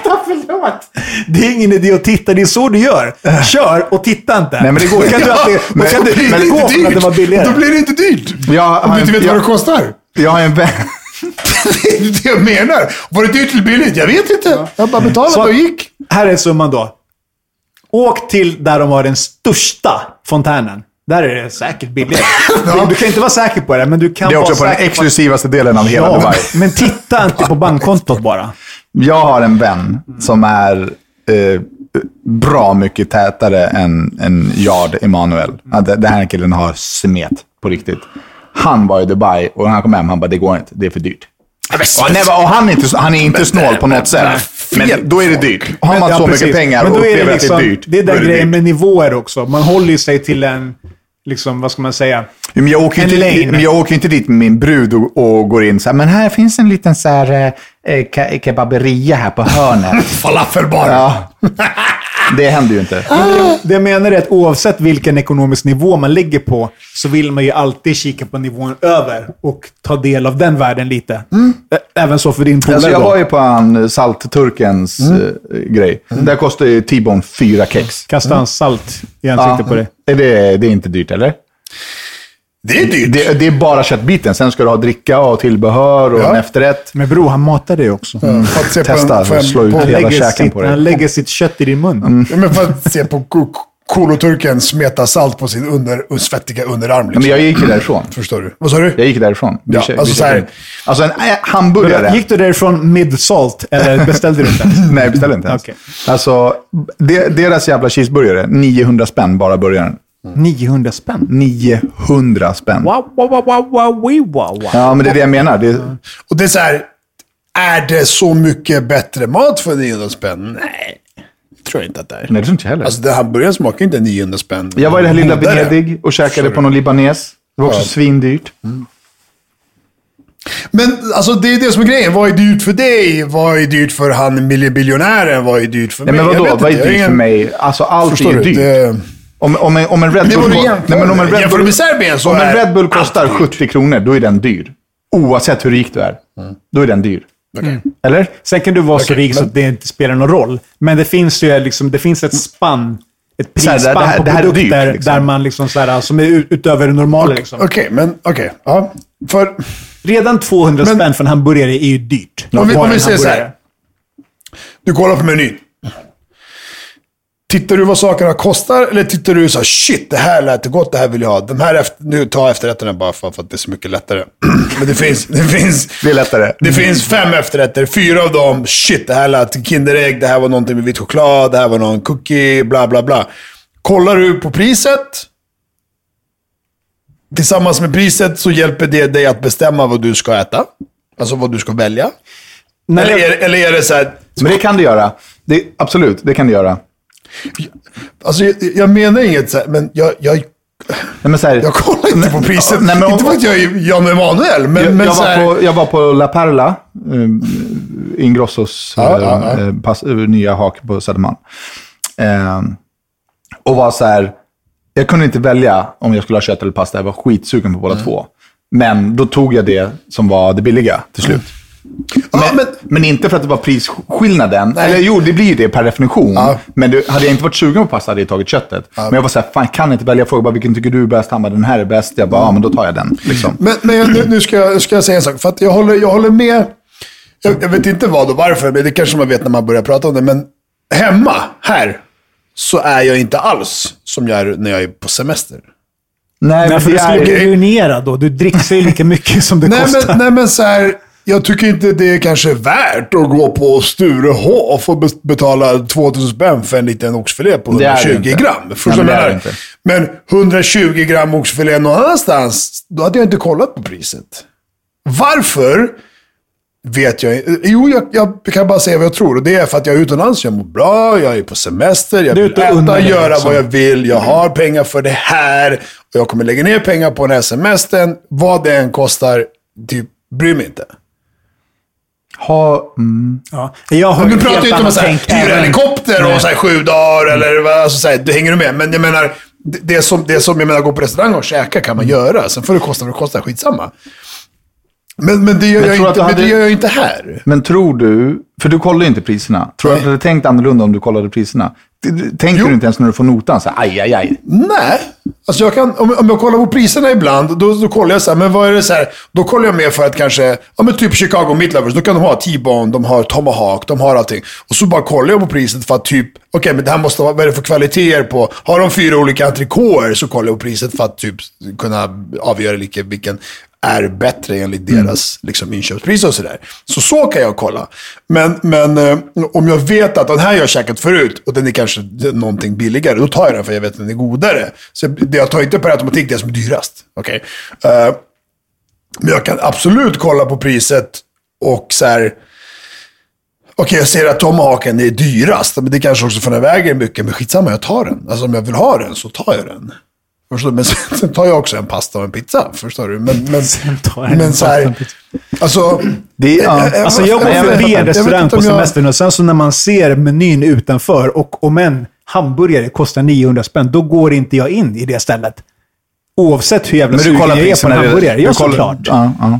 det är ingen idé att titta, det är så du gör. Kör och titta inte. Nej, men det går kan du alltid, men, kan du, men det går för att det var billigare. Då blir det inte dyrt. Jag, om du inte vet jag, vad det kostar. Jag har en vän. Det är det jag menar. Var det dyrt eller billigt? Jag vet inte. Ja. Jag bara betalade och gick. Här är summan då. Åk till där de har den största fontänen. Där är det säkert billigare. Ja. Du kan inte vara säker på det, men du kan det är också vara på den exklusivaste på... delen av hela ja, Dubai. Men titta inte på bankkontot bara. Jag har en vän som är eh, bra mycket tätare än, än Yard Emanuel. Den här killen har smet på riktigt. Han var i Dubai och när han kom hem, han bara, det går inte, det är för dyrt. Och, nej, och han är inte, han är inte men, snål på något men, sätt. Men, men då är det dyrt. Har man ja, så precis. mycket pengar men då och är det, liksom, det är dyrt. Det är den grejen med nivåer också. Man håller ju sig till en, liksom, vad ska man säga? Men jag åker inte, men jag åker inte dit med min brud och, och går in så här, men här finns en liten så här eh, kebaberia här på hörnet. Falafelbar. Ja. Det händer ju inte. Men det jag menar är att oavsett vilken ekonomisk nivå man ligger på så vill man ju alltid kika på nivån över och ta del av den världen lite. Mm. Även så för din polare alltså jag då. var ju på en saltturkens mm. uh, grej. Mm. Där kostar ju T-bone fyra kex. Kasta han salt i ansiktet ja. på det. Är det. Det är inte dyrt, eller? Det är dyrt. Det, det är bara köttbiten. Sen ska du ha dricka och tillbehör och ja. en efterrätt. Men bro, han matar dig också. Mm. Mm. Testa, en, slå ut hela käken sitt, på det. Han lägger sitt kött i din mun. Mm. Ja, men för att se på koloturken smeta salt på sin under, svettiga underarm. Liksom. Men jag gick ju därifrån. Förstår du? Vad sa du? Jag gick därifrån. Ja, vi, alltså, vi, så här, alltså en äh, hamburgare. Gick du därifrån mid-salt eller beställde du inte? Nej, jag beställde inte ens. Okay. Alltså, de, deras jävla cheeseburgare, niohundra spänn bara burgaren. Mm. niohundra spänn? niohundra spänn. Wow, wow, wow, wow, wow, wow. Ja, men det är det jag menar. Det... Och det är så här, är det så mycket bättre mat för niohundra spänn? Nej. Tror jag inte att det är. Nej, det tror inte heller. Alltså, det hamburgaren smakar inte niohundra spänn. Jag var i det här lilla Venedig och käkade Sorry. på någon libanes. Det var också ja. svindyrt. Mm. Men alltså, det är det som är grejen. Vad är dyrt för dig? Vad är dyrt för han biljonären? Vad är dyrt för Nej, mig? Men vadå? Vad är dyrt ingen... för mig? Alltså, allt Förstår är dyrt. Det... Om, om, en, om en Red Bull, nej, men om en Red Bull, så om en Red Bull kostar sjuttio kronor, då är den dyr. Oavsett hur rik du är. Mm. Då är den dyr. Okay. Eller? Sen kan du vara okay, så rik men... så att det inte spelar någon roll. Men det finns ju liksom, det finns ett spann, ett prisspann det här, på det här produkter dyrt, liksom. där man liksom så här, som är utöver det normala. Liksom. Okej, okay, men okej. Okay. Ja, för... Redan tvåhundra men... spänn för en hamburgare är ju dyrt. Om vi, om vi säger så här. Du kollar på menyn. tittar du vad sakerna kostar eller tittar du så här, shit, det här lät gott, det här vill jag ha. De här efter, nu tar jag efterrätterna bara för, för att det är så mycket lättare. Men det finns, det finns, det är lättare. Det finns fem efterrätter, fyra av dem, shit, det här lät Kinderägg, det här var någonting med vit choklad, det här var någon cookie, bla bla bla. Kollar du på priset, tillsammans med priset så hjälper det dig att bestämma vad du ska äta. Alltså vad du ska välja. Nej, eller, är, eller är det så här... Men det kan du göra. Det, absolut, det kan du göra. Alltså jag, jag menar inget så här, men jag... jag nej, men så här, jag kollar inte nej, på priset. Nej, men, inte för att jag är Jan Emanuel, men... Jag, men jag, så här... var på, jag var på La Perla, um, Ingrossos ja, uh, ja, ja. Pass, uh, nya hak på Södermalm. Um, och var så här... Jag kunde inte välja om jag skulle ha kött eller pasta. Jag var skitsugen på båda mm. två. Men då tog jag det som var det billiga till slut. Mm. Men, ja, men, men inte för att det var prisskillnaden. Nej. Eller jo, det blir ju det per definition. Ja. Men du, hade jag inte varit sugen på pasta hade jag tagit köttet. Ja. Men jag var så här, fan kan jag inte välja? Jag frågade bara, vilken tycker du är bäst? Han bara, den här är bäst. Jag bara, ja men då tar jag den. Liksom. Men, men nu, nu ska, jag, ska jag säga en sak. För att jag håller, jag håller med. Jag, jag vet inte vad och varför. Men det kanske man vet när man börjar prata om det. Men hemma, här, så är jag inte alls som jag är när jag är på semester. Nej, men för det skulle bli ruinerad då. Du dricker ju lika mycket som det nej, kostar. Men, nej, men så här, jag tycker inte det är kanske värt att gå på Sturehof och betala tvåtusen spänn för en liten oxfilé på hundratjugo gram. Förstår nej, men, men hundratjugo gram oxfilé någon annanstans, då hade jag inte kollat på priset. Varför? Vet jag inte. Jo, jag, jag kan bara säga vad jag tror. Och det är för att jag är utomlands, jag mår bra, jag är på semester, jag vill äta, göra vad jag vill, jag har pengar för det här. Och jag kommer lägga ner pengar på den här semestern. Vad det än kostar, typ, bryr mig inte. Ha, mm. ja. Jag har du pratar ju inte om att hyra helikopter och så här, sju dagar eller alltså, så här, du hänger du med. Men jag menar, det, det, är som, det är som jag menar, gå på restaurang och käka kan man göra. Sen får det kosta vad det kostar, skitsamma. Men, men, det gör, men jag inte, hade, men det gör jag inte här. Men tror du, för du kollar ju inte priserna. Tror du att du hade tänkt annorlunda om du kollade priserna? Tänker jo. du inte ens när du får notan så här, aj, aj, aj? Nej. Alltså jag kan, om, om jag kollar på priserna ibland, då, då kollar jag så här, men vad är det så här? Då kollar jag med för att kanske, ja men typ Chicago Midlovers, då kan de ha T-bone, de har Tomahawk, de har allting. Och så bara kollar jag på priset för att typ, okej okay, men det här måste vara, vad är det för kvaliteter på? Har de fyra olika entrecôter så kollar jag på priset för att typ kunna avgöra lika, vilken är bättre enligt deras mm. liksom, inköpspris och sådär. Så så kan jag kolla. Men, men eh, om jag vet att den här jag har käkat förut och den är kanske någonting billigare, då tar jag den för jag vet att den är godare. Så jag tar inte per automatik det som är dyrast. Okay? Uh, men jag kan absolut kolla på priset och så här, okej okay, jag ser att Tomahawken är dyrast, men det kanske också för den väger mycket, men skitsamma, jag tar den. Alltså om jag vill ha den så tar jag den. Förstår, men sen tar jag också en pasta och en pizza, förstår du? Men, men, men så här, alltså... Det är, ja. jag, alltså jag går förbi en restaurang på semestern och sen så när man ser menyn utanför och om en hamburgare kostar niohundra spänn, då går inte jag in i det stället. Oavsett hur jävla sugen jag är på en hamburgare. Jag såklart. Ja, ja.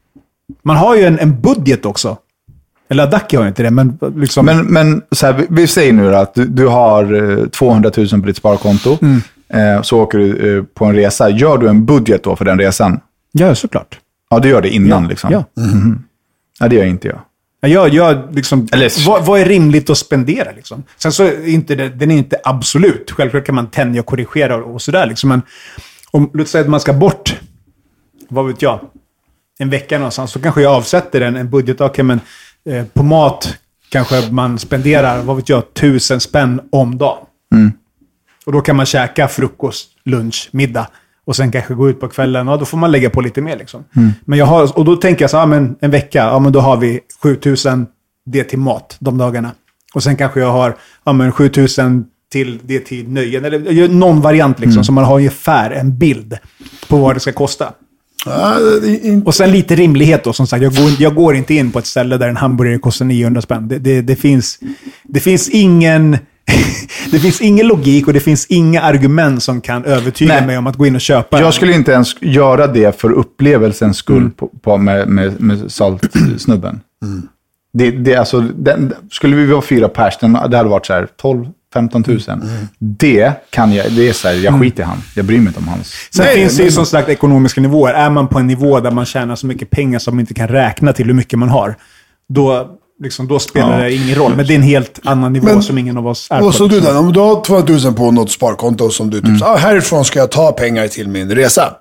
Man har ju en, en budget också. Eller Dacke har inte det, men liksom... Men, men så här, vi, vi säger nu att du, du har eh, tvåhundratusen på ditt sparkonto. Mm. Så åker du på en resa. Gör du en budget då för den resan? Ja, såklart. Ja, du gör det innan ja, liksom. Ja. Mm-hmm. Ja, det gör inte jag. Ja, jag, jag liksom, Eller... vad, vad är rimligt att spendera liksom? Sen så är inte det, den är inte absolut. Självklart kan man tänja och korrigera och sådär liksom. Men om, låt säga att man ska bort, vad vet jag, en vecka någonstans, så kanske jag avsätter en, en budget. Okay, men eh, på mat kanske man spenderar, vad vet jag, tusen spänn om dagen. Mm. Och då kan man käka frukost, lunch, middag. Och sen kanske gå ut på kvällen. Och då får man lägga på lite mer liksom. Mm. Men jag har, och då tänker jag så här, ja, men en vecka. Ja, men då har vi sjutusen det till mat de dagarna. Och sen kanske jag har ja, men sjutusen till det till nöjen. Eller någon variant liksom. Mm. Så man har ungefär en bild på vad det ska kosta. Ja, inte... Och sen lite rimlighet då. Som sagt, jag går, jag går inte in på ett ställe där en hamburgare kostar niohundra spänn. Det, det, det, finns, det finns ingen... det finns ingen logik och det finns inga argument som kan övertyga Nej. mig om att gå in och köpa. Jag skulle inte ens göra det för upplevelsens skull mm. på, på, med, med, med saltsnubben. Mm. Det, det, alltså, den, skulle vi vara fyra pers, det hade varit så här tolv femton tusen. Mm. Det kan jag, det är så här, jag skiter i han. Jag bryr mig inte om hans. Sen Nej, finns det ju som sagt ekonomiska nivåer. Är man på en nivå där man tjänar så mycket pengar som man inte kan räkna till hur mycket man har, då liksom, då spelar Ja. det ingen roll. Men det är en helt annan nivå Men- som ingen av oss är på. Och så du den, om du har tvåtusen på något sparkonto som du typ, mm. ah, härifrån ska jag ta pengar till min resa.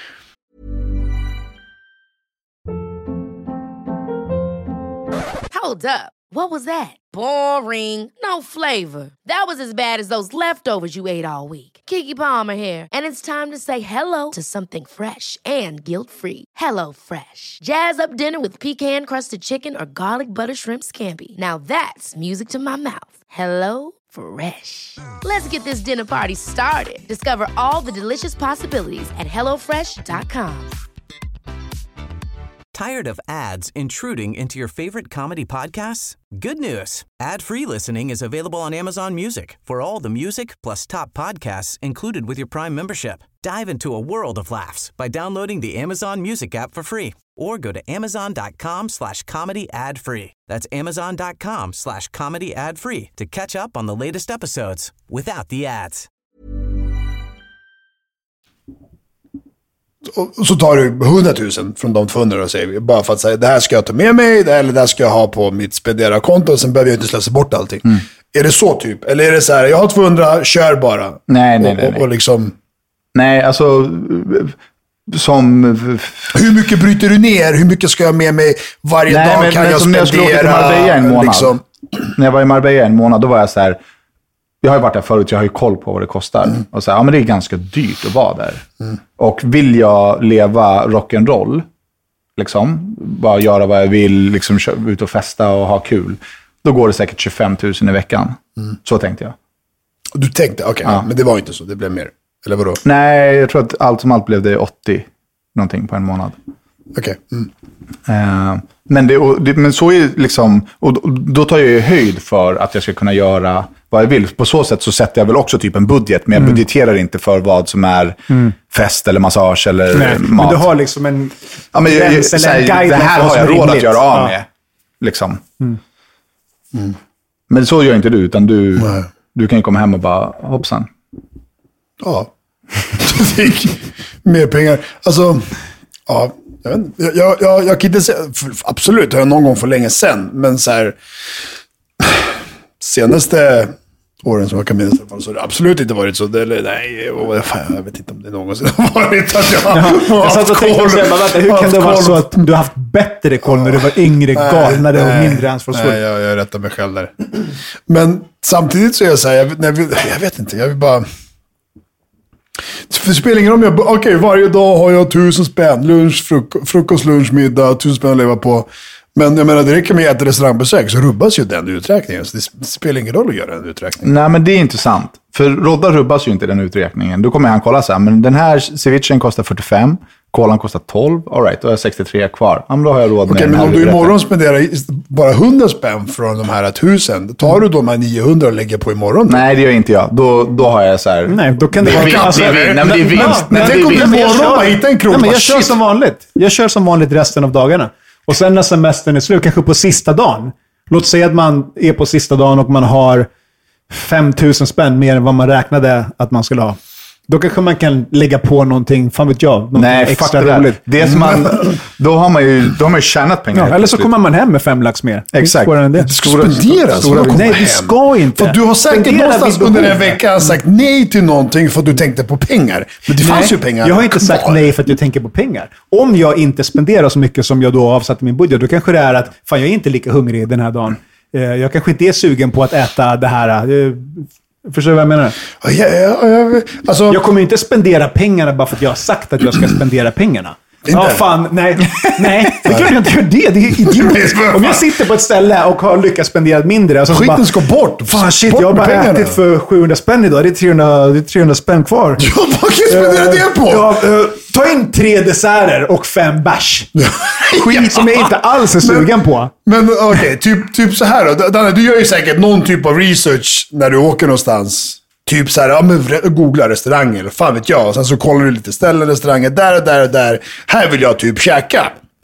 Hold up. What was that? Boring. No flavor. That was as bad as those leftovers you ate all week. Keke Palmer here, and it's time to say hello to something fresh and guilt-free. Hello Fresh. Jazz up dinner with pecan-crusted chicken or garlic butter shrimp scampi. Now that's music to my mouth. Hello Fresh. Let's get this dinner party started. Discover all the delicious possibilities at hello fresh dot com. Tired of ads intruding into your favorite comedy podcasts? Good news. Ad-free listening is available on Amazon Music for all the music plus top podcasts included with your Prime membership. Dive into a world of laughs by downloading the Amazon Music app for free or go to amazon.com slash comedy ad free. That's amazon.com slash comedy ad free to catch up on the latest episodes without the ads. Och så tar du hundratusen från de tvåhundra och säger bara för att säga det här ska jag ta med mig, det eller det här ska jag ha på mitt spendera-konto och sen behöver jag inte slösa bort allting. Mm. Är det så typ? Eller är det så här, jag har tvåhundra, kör bara. Nej, nej, och, nej. nej. Och liksom... Nej, alltså... Som... Hur mycket bryter du ner? Hur mycket ska jag med mig varje nej, dag? Men, kan men jag som när jag skulle åka till Marbella en månad. Liksom... När jag var i Marbella en månad, då var jag så här... Jag har ju varit där förut, jag har ju koll på vad det kostar. Mm. Och så här, ja men det är ganska dyrt att vara där. Mm. Och vill jag leva rock'n'roll, liksom, bara göra vad jag vill, liksom ut och festa och ha kul, då går det säkert tjugofem tusen i veckan. Mm. Så tänkte jag. Du tänkte, okej, okay, ja. Men det var inte så, det blev mer. Eller vadå? Nej, jag tror att allt som allt blev det åttio någonting på en månad. Okej. Okay. Mm. Uh, men, det, och, det, men så är liksom, och då, då tar jag ju höjd för att jag ska kunna göra vad jag vill. På så sätt så sätter jag väl också typ en budget, men jag mm. budgeterar inte för vad som är mm. fest eller massage eller nej, mat. Men du har liksom en ja, men jag, jag, såhär, det här har jag råd rimligt. Att göra av med. Ja. Liksom. Mm. Mm. Men så gör inte du, utan du, du kan ju komma hem och bara, hoppsan. Ja, du fick mer pengar. Alltså, ja, jag, jag, jag, jag kan inte säga, absolut har jag någon gång för länge sedan, men så här, senaste åren som jag kan minnas så har det absolut inte varit så. Det, eller, nej, jag vet inte om det någonsin har varit att jag ja, har jag satt och tänkte och säga, vänta, hur kan det vara så att du har haft bättre koll när du var yngre, galnare och mindre ansvarsfull? Nej, jag, jag rättar mig själv där. Men samtidigt så är jag så här, jag, jag, vill, jag vet inte, jag vill bara... Det spelar ingen roll om jag... Okej, okay, varje dag har jag tusen spänn. Lunch, fruk- frukost, lunch, middag, tusen spänn att leva på. Men jag menar, det räcker med ett restaurangbesök så rubbas ju den uträkningen. Så det spelar ingen roll att göra en uträkning. Nej, men det är inte sant. För Rodda rubbas ju inte den uträkningen. Då kommer han kolla så här, men den här cevichen kostar fyrtiofem, kolan kostar tolv, all right, då har jag sextiotre kvar. Ja, men då har jag råd med okay, den här. Okej, men om du imorgon spenderar bara hundra spänn från de här tusen, tar du de här niohundra och lägger på imorgon? Då? Nej, det gör inte jag. Då, då har jag så här... Nej, då kan det vara... Det är alltså, vinst. Nej, men det är vinst. Men tänk om du imorgon bara hittar en krona. Nej, men jag kör som vanligt. Jag kör som vanligt resten av dagarna. Och sen när semestern är slut, kanske på sista dagen. Låt säga att man är på sista dagen och man har fem tusen spänn mer än vad man räknade att man skulle ha. Då kanske man kan lägga på någonting, fan vet jag, någonting nej, extra det roligt. Det är som man, då har man ju, då har man ju tjänat pengar. Ja, eller så kommer man hem med fem lax mer. Exakt. Det ska spenderas. Stora, stora, nej, du ska inte. För du har säkert någonstans under en vecka sagt nej till någonting för att du tänkte på pengar. Men det nej, fanns ju pengar. Jag har inte sagt nej för att jag tänker på pengar. Om jag inte spenderar så mycket som jag då avsatt i min budget, då kanske det är att fan, jag är inte lika hungrig den här dagen. Jag kanske inte är sugen på att äta det här. Förstår du vad jag menar? Ja, ja, ja, alltså... Jag kommer inte spendera pengarna bara för att jag har sagt att jag ska spendera pengarna. Ja, ah, fan, nej. Nej, det kan jag inte göra det. Det är idiotiskt. Om jag sitter på ett ställe och har lyckats spendera mindre. Och så skiten bara, ska bort. Fan, shit, bort jag har bara pengarna. Ätit för sjuhundra spänn idag. Det är trehundra, det är trehundra spänn kvar. Ja, vad kan jag spendera uh, det på? Ja, uh, ta in tre desserter och fem bärs. Skit ja. Som jag inte alls är sugen men, på. Men okej, okay, typ, typ så här då. Danne, du gör ju säkert någon typ av research när du åker någonstans. Typ så här, ja men googla restauranger, eller fan vet jag. Och sen så kollar du lite ställen, restauranger, där och där och där. Här vill jag typ käka.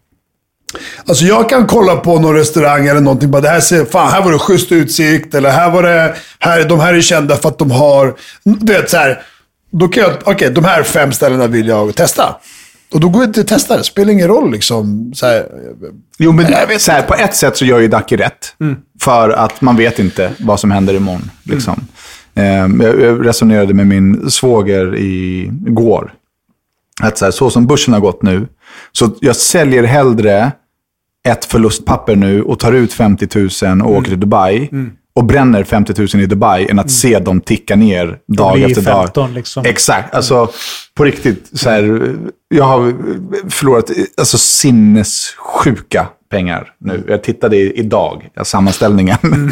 Alltså jag kan kolla på någon restaurang eller någonting. Bara, det här ser, fan, här var det schysst utsikt. Eller här var det, här, de här är kända för att de har, du vet så här. Då kan jag, okej, okay, de här fem ställena vill jag testa. Och då går det inte att testa det. Spelar ingen roll liksom. Så här, jo, men så här, på ett sätt så gör ju Ducky rätt. Mm. För att man vet inte vad som händer imorgon. Liksom. Mm. Eh, jag resonerade med min svåger igår. Att så, här, så som börsen har gått nu. Så jag säljer hellre ett förlustpapper nu och tar ut femtio tusen och mm. åker till Dubai. Mm. Och bränner femtio tusen i Dubai än att mm. se dem ticka ner dag efter dag. Liksom. Exakt. Alltså, på riktigt. Så här, jag har förlorat alltså, sinnessjuka pengar nu. Jag tittade i, idag, sammanställningen. Mm.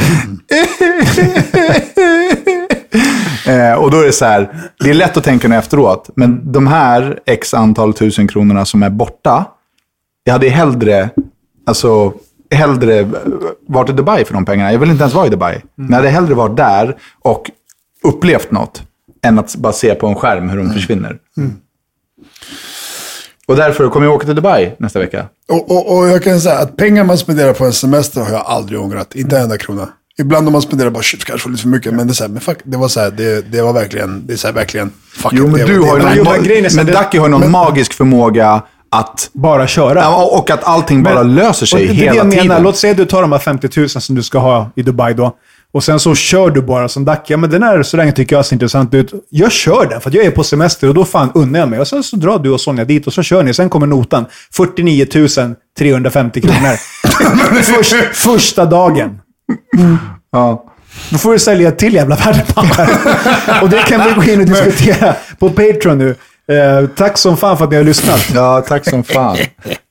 eh, och då är det så här, det är lätt att tänka nu efteråt. Men de här x antal tusen kronorna som är borta, jag hade hellre... Alltså... hellre varit i Dubai för de pengarna. Jag vill inte ens vara i Dubai. Mm. Men jag hade hellre varit där och upplevt något än att bara se på en skärm hur de mm. försvinner. Mm. Och därför kommer jag åka till Dubai nästa vecka. Och, och, och jag kan säga att pengar man spenderar på en semester har jag aldrig ångrat. Inte en enda krona. Ibland om man spenderar bara shit, kanske lite för mycket. Men det, är så här, men fuck, det var så här, det, det var verkligen, det är så här, verkligen fuck. Jo, men det, du det, har det, ju det, någon, det, men Ducky har någon men, magisk förmåga att bara köra. Och att allting bara men, löser sig det hela det tiden. Menar, låt säga att du tar de här femtio tusen som du ska ha i Dubai då. Och sen så kör du bara som Ducky. Ja, men den här så länge tycker jag ser intressant ut. Jag kör den för att jag är på semester och då fan unnar jag mig. Och sen så drar du och Sonja dit och så kör ni. Sen kommer notan. fyrtionio tusen trehundrafemtio kronor. Först, första dagen. Mm. Ja. Då får du sälja till jävla värdepapper. Och det kan vi gå in och diskutera på Patreon nu. Eh, tack som fan för att ni har lyssnat. Ja, tack som fan.